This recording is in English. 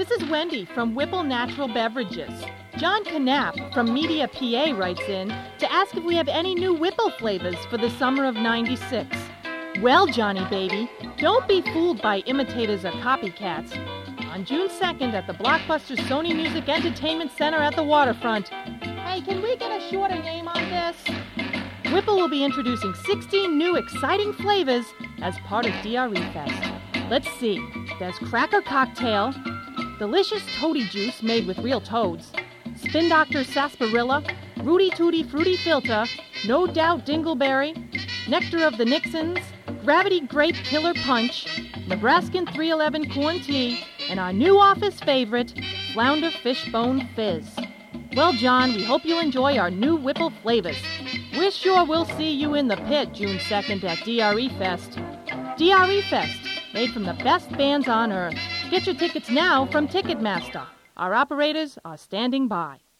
This is Wendy from Whipple Natural Beverages. John Knapp from Media PA writes in to ask if we have any new Whipple flavors for the summer of '96. Well, Johnny baby, don't be fooled by imitators or copycats. On June 2nd at the Blockbuster Sony Music Entertainment Center at the waterfront. Hey, can we get a shorter name on this? Whipple will be introducing 16 new exciting flavors as part of DRE Fest. Let's see. There's Cracker Cocktail, Delicious Toady Juice made with real toads, Spin Doctor Sarsaparilla, Rooty Tooty Fruity Filter, No Doubt Dingleberry, Nectar of the Nixons, Gravity Grape Killer Punch, Nebraskan 311 Corn Tea, and our new office favorite, Flounder Fishbone Fizz. Well, John, we hope you enjoy our new Whipple flavors. We're sure we'll see you in the pit June 2nd at DRE Fest. DRE Fest, made from the best bands on earth. Get your tickets now from Ticketmaster. Our operators are standing by.